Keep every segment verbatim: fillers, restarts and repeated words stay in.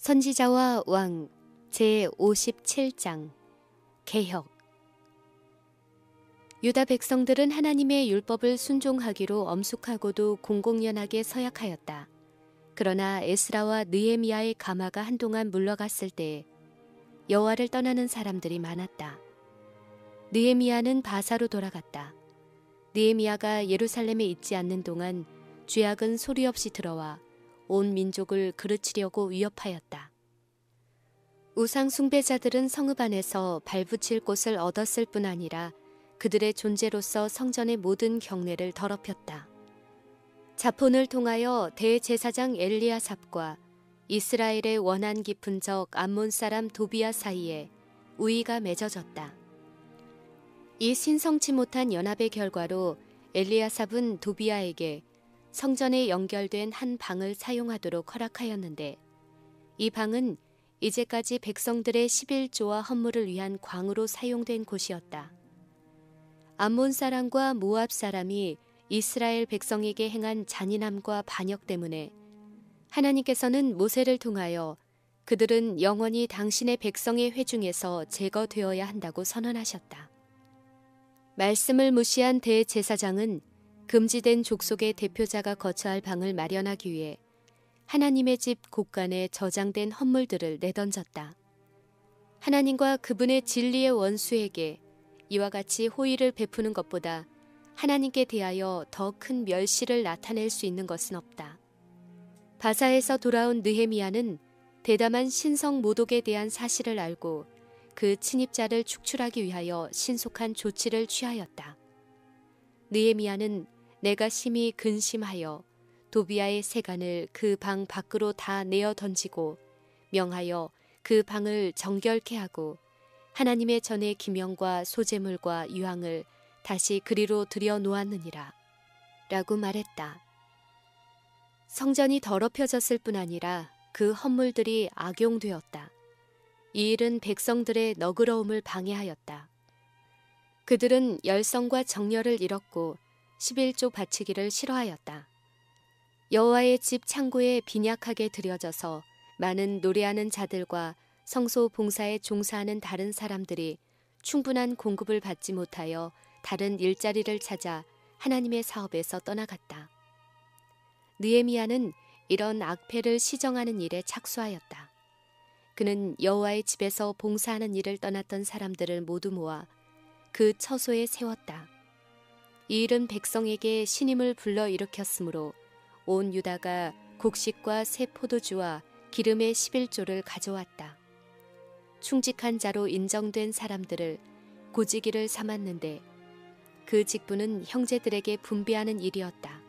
선지자와 왕 제오십칠 장 개혁. 유다 백성들은 하나님의 율법을 순종하기로 엄숙하고도 공공연하게 서약하였다. 그러나 에스라와 느헤미야의 가마가 한동안 물러갔을 때 여호와를 떠나는 사람들이 많았다. 느헤미야는 바사로 돌아갔다. 느헤미야가 예루살렘에 있지 않는 동안 죄악은 소리 없이 들어와 온 민족을 그르치려고 위협하였다. 우상 숭배자들은 성읍 안에서 발붙일 곳을 얻었을 뿐 아니라 그들의 존재로서 성전의 모든 경례를 더럽혔다. 자폰을 통하여 대제사장 엘리야삽과 이스라엘의 원한 깊은 적 암몬 사람 도비야 사이에 우위가 맺어졌다. 이 신성치 못한 연합의 결과로 엘리야삽은 도비야에게 성전에 연결된 한 방을 사용하도록 허락하였는데, 이 방은 이제까지 백성들의 십일조와 헌물을 위한 광으로 사용된 곳이었다. 암몬 사람과 모압 사람이 이스라엘 백성에게 행한 잔인함과 반역 때문에 하나님께서는 모세를 통하여 그들은 영원히 당신의 백성의 회중에서 제거되어야 한다고 선언하셨다. 말씀을 무시한 대제사장은 금지된 족속의 대표자가 거처할 방을 마련하기 위해 하나님의 집 곳간에 저장된 헌물들을 내던졌다. 하나님과 그분의 진리의 원수에게 이와 같이 호의를 베푸는 것보다 하나님께 대하여 더 큰 멸시를 나타낼 수 있는 것은 없다. 바사에서 돌아온 느헤미야는 대담한 신성 모독에 대한 사실을 알고 그 침입자를 축출하기 위하여 신속한 조치를 취하였다. 느헤미야는 내가 심히 근심하여 도비야의 세간을 그 방 밖으로 다 내어 던지고 명하여 그 방을 정결케 하고 하나님의 전의 기명과 소제물과 유황을 다시 그리로 들여 놓았느니라 라고 말했다. 성전이 더럽혀졌을 뿐 아니라 그 헌물들이 악용되었다. 이 일은 백성들의 너그러움을 방해하였다. 그들은 열성과 정열을 잃었고 십일조 바치기를 싫어하였다. 여호와의 집 창고에 빈약하게 들여져서 많은 노래하는 자들과 성소 봉사에 종사하는 다른 사람들이 충분한 공급을 받지 못하여 다른 일자리를 찾아 하나님의 사업에서 떠나갔다. 느헤미야는 이런 악패를 시정하는 일에 착수하였다. 그는 여호와의 집에서 봉사하는 일을 떠났던 사람들을 모두 모아 그 처소에 세웠다. 이 일은 백성에게 신임을 불러일으켰으므로 온 유다가 곡식과 새 포도주와 기름의 십일조를 가져왔다. 충직한 자로 인정된 사람들을 고지기를 삼았는데 그 직분은 형제들에게 분배하는 일이었다.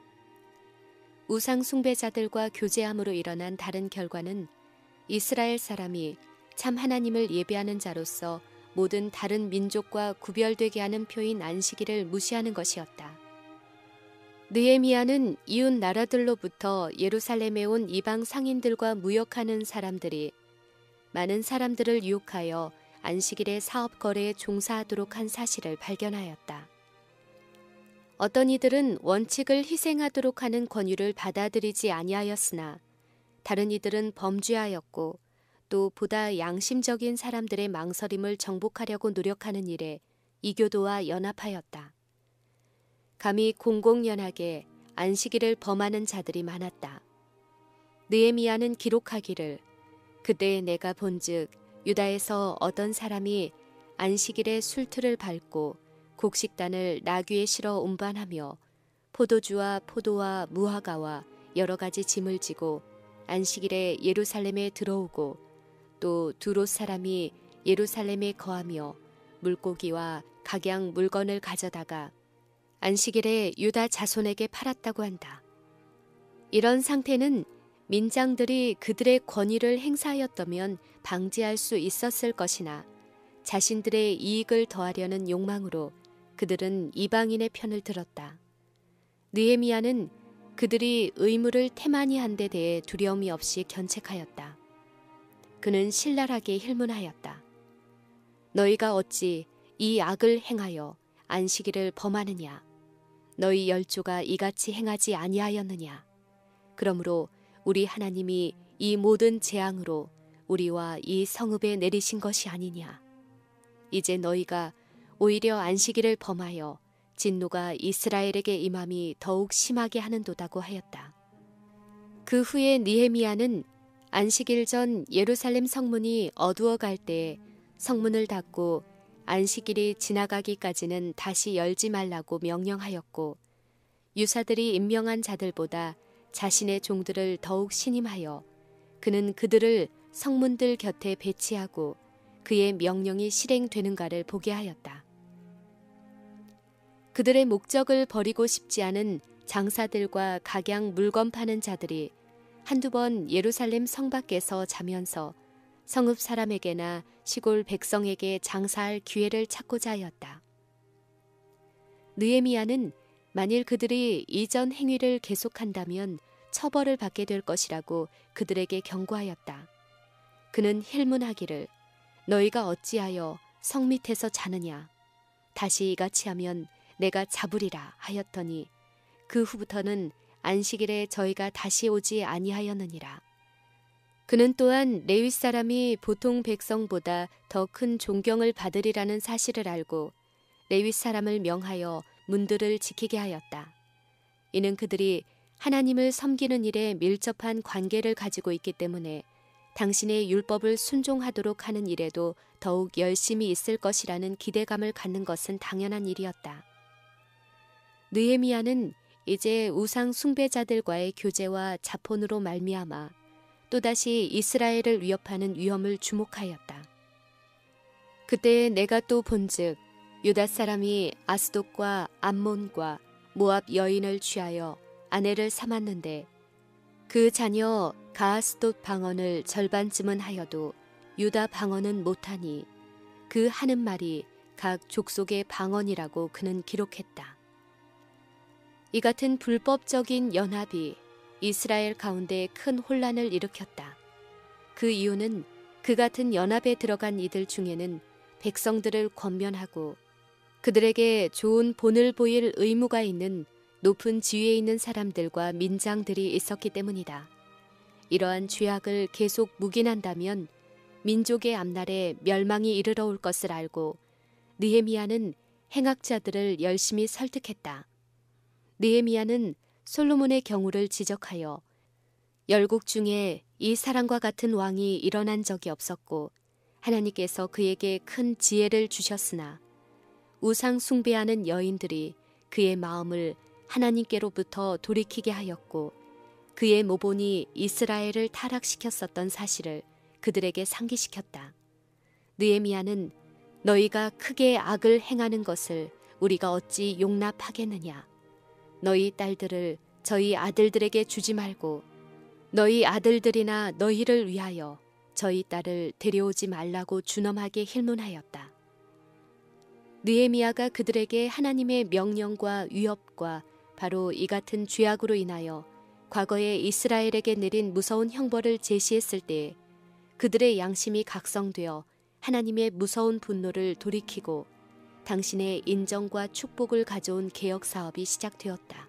우상 숭배자들과 교제함으로 일어난 다른 결과는 이스라엘 사람이 참 하나님을 예배하는 자로서 모든 다른 민족과 구별되게 하는 표인 안식일을 무시하는 것이었다. 느헤미야는 이웃 나라들로부터 예루살렘에 온 이방 상인들과 무역하는 사람들이 많은 사람들을 유혹하여 안식일의 사업 거래에 종사하도록 한 사실을 발견하였다. 어떤 이들은 원칙을 희생하도록 하는 권유를 받아들이지 아니하였으나 다른 이들은 범죄하였고 또 보다 양심적인 사람들의 망설임을 정복하려고 노력하는 일에 이교도와 연합하였다. 감히 공공연하게 안식일을 범하는 자들이 많았다. 느헤미야는 기록하기를 그때 내가 본즉 유다에서 어떤 사람이 안식일에 술틀을 밟고 곡식단을 나귀에 실어 운반하며 포도주와 포도와 무화과와 여러 가지 짐을 지고 안식일에 예루살렘에 들어오고 또 두롯 사람이 예루살렘에 거하며 물고기와 각양 물건을 가져다가 안식일에 유다 자손에게 팔았다고 한다. 이런 상태는 민장들이 그들의 권위를 행사하였다면 방지할 수 있었을 것이나 자신들의 이익을 더하려는 욕망으로 그들은 이방인의 편을 들었다. 느헤미야는 그들이 의무를 태만히 한 데 대해 두려움이 없이 견책하였다. 그는 신랄하게 힐문하였다. 너희가 어찌 이 악을 행하여 안식일을 범하느냐? 너희 열조가 이같이 행하지 아니하였느냐? 그러므로 우리 하나님이 이 모든 재앙으로 우리와 이 성읍에 내리신 것이 아니냐. 이제 너희가 오히려 안식일을 범하여 진노가 이스라엘에게 임함이 더욱 심하게 하는도다고 하였다. 그 후에 느헤미야는 안식일 전 예루살렘 성문이 어두워갈 때에 성문을 닫고 안식일이 지나가기까지는 다시 열지 말라고 명령하였고, 유사들이 임명한 자들보다 자신의 종들을 더욱 신임하여 그는 그들을 성문들 곁에 배치하고 그의 명령이 실행되는가를 보게 하였다. 그들의 목적을 버리고 싶지 않은 장사들과 각양 물건 파는 자들이 한두 번 예루살렘 성 밖에서 자면서 성읍 사람에게나 시골 백성에게 장사할 기회를 찾고자 하였다. 느헤미야는 만일 그들이 이전 행위를 계속한다면 처벌을 받게 될 것이라고 그들에게 경고하였다. 그는 힐문하기를 너희가 어찌하여 성 밑에서 자느냐. 다시 이같이 하면 내가 잡으리라 하였더니 그 후부터는 안식일에 저희가 다시 오지 아니하였느니라. 그는 또한 레위 사람이 보통 백성보다 더 큰 존경을 받으리라는 사실을 알고 레위 사람을 명하여 문들을 지키게 하였다. 이는 그들이 하나님을 섬기는 일에 밀접한 관계를 가지고 있기 때문에 당신의 율법을 순종하도록 하는 일에도 더욱 열심히 있을 것이라는 기대감을 갖는 것은 당연한 일이었다. 느헤미야는 이제 우상 숭배자들과의 교제와 자폰으로 말미암아 또다시 이스라엘을 위협하는 위험을 주목하였다. 그때 내가 또 본즉 유다 사람이 아스돗과 암몬과 모압 여인을 취하여 아내를 삼았는데 그 자녀 가아스돗 방언을 절반쯤은 하여도 유다 방언은 못하니 그 하는 말이 각 족속의 방언이라고 그는 기록했다. 이 같은 불법적인 연합이 이스라엘 가운데 큰 혼란을 일으켰다. 그 이유는 그 같은 연합에 들어간 이들 중에는 백성들을 권면하고 그들에게 좋은 본을 보일 의무가 있는 높은 지위에 있는 사람들과 민장들이 있었기 때문이다. 이러한 죄악을 계속 묵인한다면 민족의 앞날에 멸망이 이르러 올 것을 알고 느헤미야는 행악자들을 열심히 설득했다. 느헤미야는 솔로몬의 경우를 지적하여 열국 중에 이 사람과 같은 왕이 일어난 적이 없었고 하나님께서 그에게 큰 지혜를 주셨으나 우상 숭배하는 여인들이 그의 마음을 하나님께로부터 돌이키게 하였고 그의 모본이 이스라엘을 타락시켰었던 사실을 그들에게 상기시켰다. 느헤미야는 너희가 크게 악을 행하는 것을 우리가 어찌 용납하겠느냐. 너희 딸들을 저희 아들들에게 주지 말고 너희 아들들이나 너희를 위하여 저희 딸을 데려오지 말라고 준엄하게 힐문하였다. 느헤미야가 그들에게 하나님의 명령과 위협과 바로 이 같은 죄악으로 인하여 과거에 이스라엘에게 내린 무서운 형벌을 제시했을 때 그들의 양심이 각성되어 하나님의 무서운 분노를 돌이키고 당신의 인정과 축복을 가져온 개혁 사업이 시작되었다.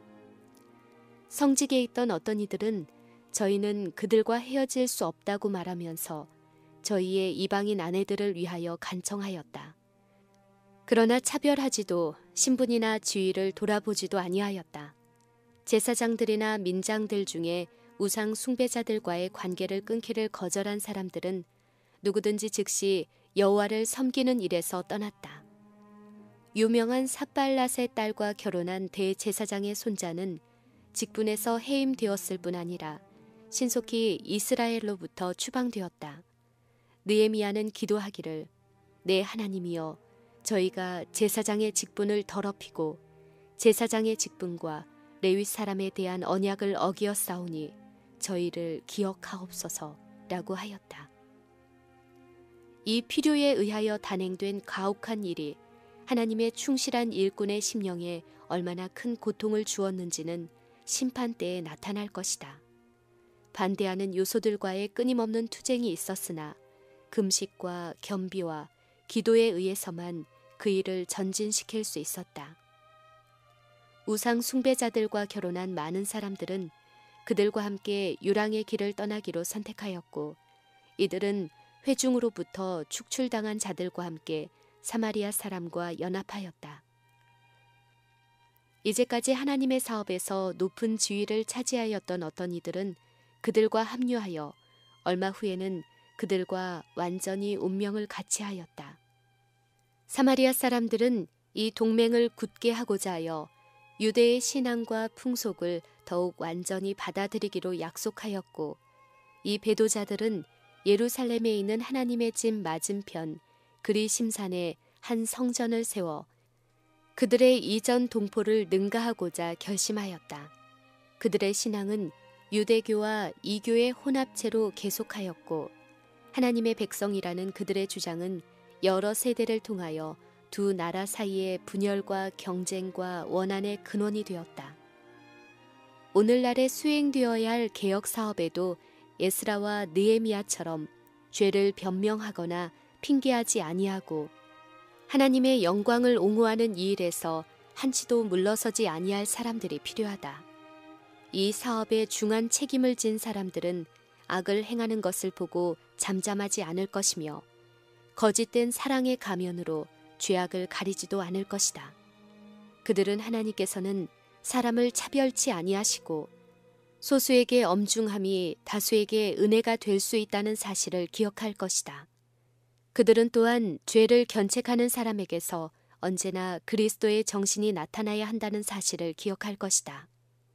성직에 있던 어떤 이들은 저희는 그들과 헤어질 수 없다고 말하면서 저희의 이방인 아내들을 위하여 간청하였다. 그러나 차별하지도 신분이나 지위를 돌아보지도 아니하였다. 제사장들이나 민장들 중에 우상 숭배자들과의 관계를 끊기를 거절한 사람들은 누구든지 즉시 여호와를 섬기는 일에서 떠났다. 유명한 삿발랏의 딸과 결혼한 대제사장의 손자는 직분에서 해임되었을 뿐 아니라 신속히 이스라엘로부터 추방되었다. 느헤미야는 기도하기를 내 하나님이여 저희가 제사장의 직분을 더럽히고 제사장의 직분과 레위 사람에 대한 언약을 어기었사오니 저희를 기억하옵소서라고 하였다. 이 필요에 의하여 단행된 가혹한 일이 하나님의 충실한 일꾼의 심령에 얼마나 큰 고통을 주었는지는 심판 때에 나타날 것이다. 반대하는 요소들과의 끊임없는 투쟁이 있었으나 금식과 겸비와 기도에 의해서만 그 일을 전진시킬 수 있었다. 우상 숭배자들과 결혼한 많은 사람들은 그들과 함께 유랑의 길을 떠나기로 선택하였고 이들은 회중으로부터 축출당한 자들과 함께 사마리아 사람과 연합하였다. 이제까지 하나님의 사업에서 높은 지위를 차지하였던 어떤 이들은 그들과 합류하여 얼마 후에는 그들과 완전히 운명을 같이 하였다. 사마리아 사람들은 이 동맹을 굳게 하고자 하여 유대의 신앙과 풍속을 더욱 완전히 받아들이기로 약속하였고 이 배도자들은 예루살렘에 있는 하나님의 집 맞은편 그리심산에 한 성전을 세워 그들의 이전 동포를 능가하고자 결심하였다. 그들의 신앙은 유대교와 이교의 혼합체로 계속하였고 하나님의 백성이라는 그들의 주장은 여러 세대를 통하여 두 나라 사이의 분열과 경쟁과 원한의 근원이 되었다. 오늘날에 수행되어야 할 개혁 사업에도 에스라와 느헤미야처럼 죄를 변명하거나 핑계하지 아니하고 하나님의 영광을 옹호하는 이 일에서 한치도 물러서지 아니할 사람들이 필요하다. 이 사업에 중한 책임을 진 사람들은 악을 행하는 것을 보고 잠잠하지 않을 것이며 거짓된 사랑의 가면으로 죄악을 가리지도 않을 것이다. 그들은 하나님께서는 사람을 차별치 아니하시고 소수에게 엄중함이 다수에게 은혜가 될 수 있다는 사실을 기억할 것이다. 그들은 또한 죄를 견책하는 사람에게서 언제나 그리스도의 정신이 나타나야 한다는 사실을 기억할 것이다.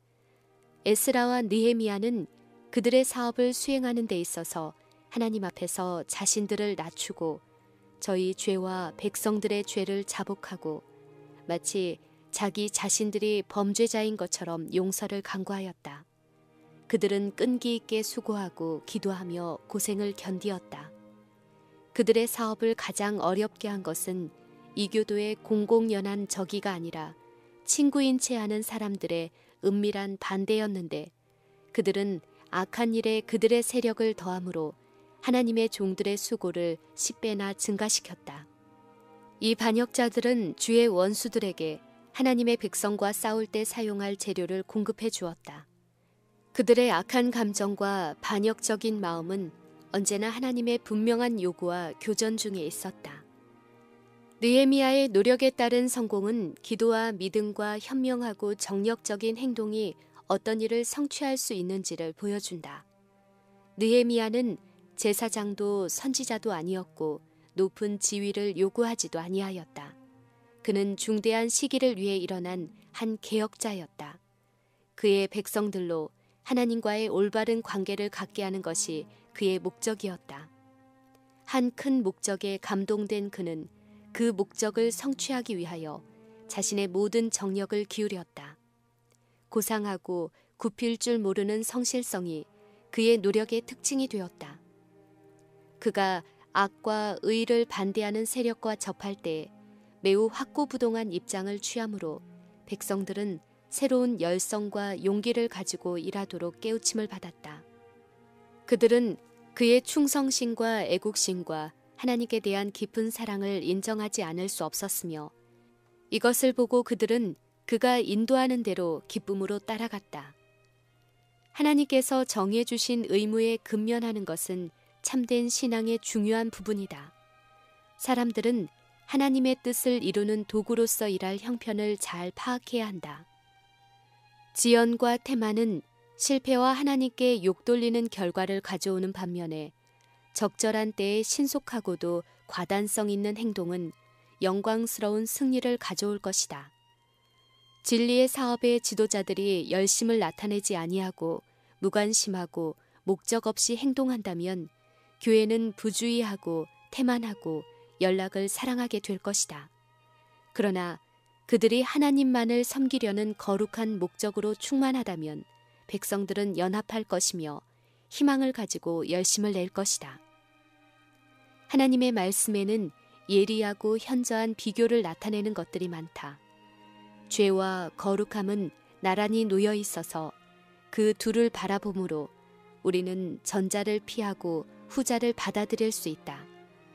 에스라와 느헤미야는 그들의 사업을 수행하는 데 있어서 하나님 앞에서 자신들을 낮추고 저희 죄와 백성들의 죄를 자복하고 마치 자기 자신들이 범죄자인 것처럼 용서를 간구하였다. 그들은 끈기 있게 수고하고 기도하며 고생을 견디었다. 그들의 사업을 가장 어렵게 한 것은 이교도의 공공연한 적이가 아니라 친구인 채 하는 사람들의 은밀한 반대였는데 그들은 악한 일에 그들의 세력을 더함으로 하나님의 종들의 수고를 십 배나 증가시켰다. 이 반역자들은 주의 원수들에게 하나님의 백성과 싸울 때 사용할 재료를 공급해 주었다. 그들의 악한 감정과 반역적인 마음은 언제나 하나님의 분명한 요구와 교전 중에 있었다. 느헤미야의 노력에 따른 성공은 기도와 믿음과 현명하고 정력적인 행동이 어떤 일을 성취할 수 있는지를 보여준다. 느헤미야는 제사장도 선지자도 아니었고 높은 지위를 요구하지도 아니하였다. 그는 중대한 시기를 위해 일어난 한 개혁자였다. 그의 백성들로 하나님과의 올바른 관계를 갖게 하는 것이 그의 목적이었다. 한 큰 목적에 감동된 그는 그 목적을 성취하기 위하여 자신의 모든 정력을 기울였다. 고상하고 굽힐 줄 모르는 성실성이 그의 노력의 특징이 되었다. 그가 악과 의를 반대하는 세력과 접할 때 매우 확고부동한 입장을 취하므로 백성들은 새로운 열성과 용기를 가지고 일하도록 깨우침을 받았다. 그들은 그의 충성심과 애국심과 하나님께 대한 깊은 사랑을 인정하지 않을 수 없었으며 이것을 보고 그들은 그가 인도하는 대로 기쁨으로 따라갔다. 하나님께서 정해 주신 의무에 근면하는 것은 참된 신앙의 중요한 부분이다. 사람들은 하나님의 뜻을 이루는 도구로서 일할 형편을 잘 파악해야 한다. 지연과 태만은 실패와 하나님께 욕돌리는 결과를 가져오는 반면에 적절한 때에 신속하고도 과단성 있는 행동은 영광스러운 승리를 가져올 것이다. 진리의 사업의 지도자들이 열심을 나타내지 아니하고 무관심하고 목적 없이 행동한다면 교회는 부주의하고 태만하고 연락을 사랑하게 될 것이다. 그러나 그들이 하나님만을 섬기려는 거룩한 목적으로 충만하다면 백성들은 연합할 것이며 희망을 가지고 열심을 낼 것이다. 하나님의 말씀에는 예리하고 현저한 비교를 나타내는 것들이 많다. 죄와 거룩함은 나란히 놓여 있어서 그 둘을 바라봄으로 우리는 전자를 피하고 후자를 받아들일 수 있다.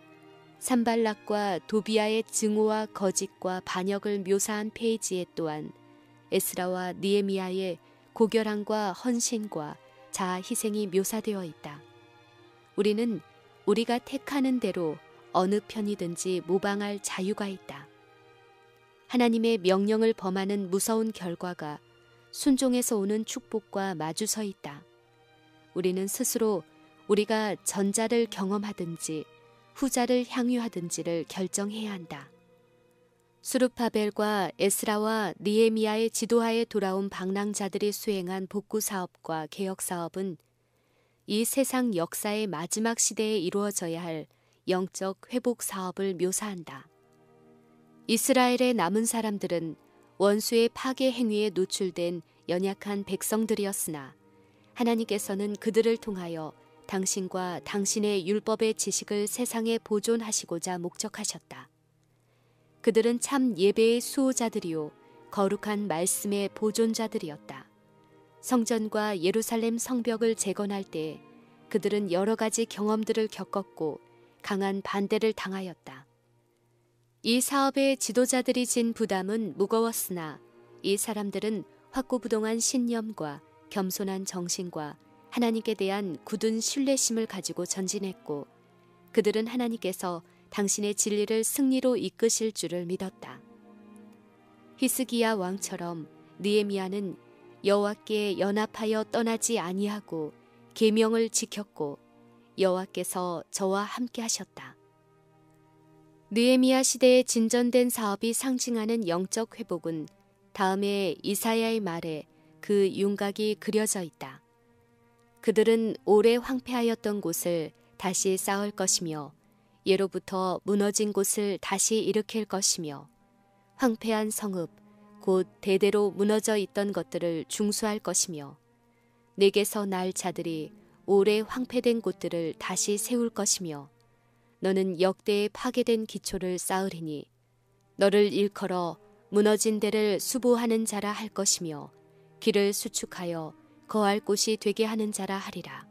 산발락과 도비아의 증오와 거짓과 반역을 묘사한 페이지에 또한 에스라와 느헤미야의 고결함과 헌신과 자아 희생이 묘사되어 있다. 우리는 우리가 택하는 대로 어느 편이든지 모방할 자유가 있다. 하나님의 명령을 범하는 무서운 결과가 순종에서 오는 축복과 마주서 있다. 우리는 스스로 우리가 전자를 경험하든지 후자를 향유하든지를 결정해야 한다. 수르바벨과 에스라와 느헤미야의 지도하에 돌아온 방랑자들이 수행한 복구 사업과 개혁 사업은 이 세상 역사의 마지막 시대에 이루어져야 할 영적 회복 사업을 묘사한다. 이스라엘의 남은 사람들은 원수의 파괴 행위에 노출된 연약한 백성들이었으나 하나님께서는 그들을 통하여 당신과 당신의 율법의 지식을 세상에 보존하시고자 목적하셨다. 그들은 참 예배의 수호자들이요 거룩한 말씀의 보존자들이었다. 성전과 예루살렘 성벽을 재건할 때 그들은 여러 가지 경험들을 겪었고 강한 반대를 당하였다. 이 사업의 지도자들이 진 부담은 무거웠으나 이 사람들은 확고부동한 신념과 겸손한 정신과 하나님께 대한 굳은 신뢰심을 가지고 전진했고 그들은 하나님께서 당신의 진리를 승리로 이끄실 줄을 믿었다. 히스기야 왕처럼 느헤미야는 여호와께 연합하여 떠나지 아니하고 계명을 지켰고 여호와께서 저와 함께 하셨다. 느헤미야 시대에 진전된 사업이 상징하는 영적 회복은 다음에 이사야의 말에 그 윤곽이 그려져 있다. 그들은 오래 황폐하였던 곳을 다시 쌓을 것이며 예로부터 무너진 곳을 다시 일으킬 것이며 황폐한 성읍 곧 대대로 무너져 있던 것들을 중수할 것이며 내게서 날 자들이 오래 황폐된 곳들을 다시 세울 것이며 너는 역대의 파괴된 기초를 쌓으리니 너를 일컬어 무너진 데를 수보하는 자라 할 것이며 길을 수축하여 거할 곳이 되게 하는 자라 하리라.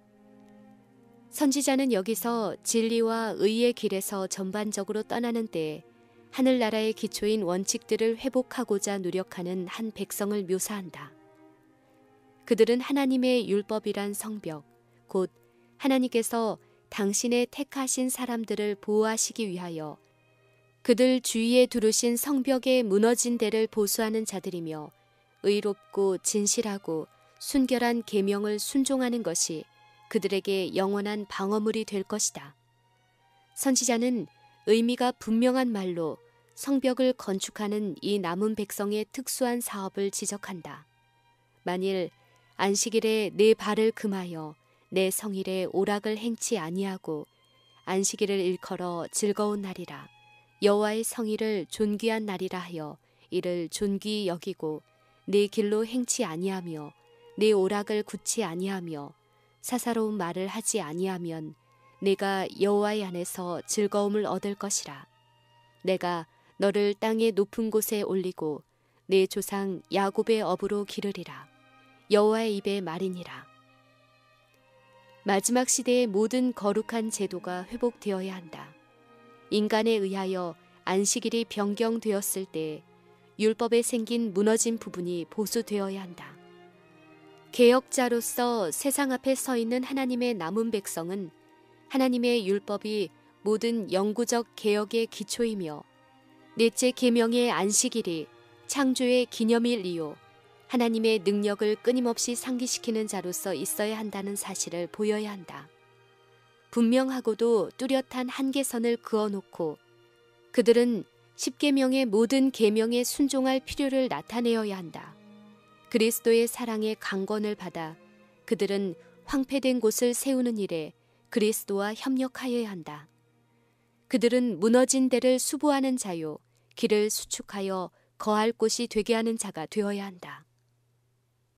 선지자는 여기서 진리와 의의 길에서 전반적으로 떠나는 때에 하늘나라의 기초인 원칙들을 회복하고자 노력하는 한 백성을 묘사한다. 그들은 하나님의 율법이란 성벽, 곧 하나님께서 당신의 택하신 사람들을 보호하시기 위하여 그들 주위에 두르신 성벽의 무너진 데를 보수하는 자들이며 의롭고 진실하고 순결한 계명을 순종하는 것이 그들에게 영원한 방어물이 될 것이다. 선지자는 의미가 분명한 말로 성벽을 건축하는 이 남은 백성의 특수한 사업을 지적한다. 만일 안식일에 내 발을 금하여 내 성일에 오락을 행치 아니하고 안식일을 일컬어 즐거운 날이라 여호와의 성일을 존귀한 날이라 하여 이를 존귀히 여기고 내 길로 행치 아니하며 내 오락을 굳지 아니하며 사사로운 말을 하지 아니하면 내가 여호와의 안에서 즐거움을 얻을 것이라. 내가 너를 땅의 높은 곳에 올리고 내 조상 야곱의 업으로 기르리라. 여호와의 입의 말이니라. 마지막 시대의 모든 거룩한 제도가 회복되어야 한다. 인간에 의하여 안식일이 변경되었을 때 율법에 생긴 무너진 부분이 보수되어야 한다. 개혁자로서 세상 앞에 서 있는 하나님의 남은 백성은 하나님의 율법이 모든 영구적 개혁의 기초이며 넷째 계명의 안식일이 창조의 기념일이요 하나님의 능력을 끊임없이 상기시키는 자로서 있어야 한다는 사실을 보여야 한다. 분명하고도 뚜렷한 한계선을 그어놓고 그들은 십계명의 모든 계명에 순종할 필요를 나타내어야 한다. 그리스도의 사랑의 강권을 받아 그들은 황폐된 곳을 세우는 일에 그리스도와 협력하여야 한다. 그들은 무너진 데를 수보하는 자요 길을 수축하여 거할 곳이 되게 하는 자가 되어야 한다.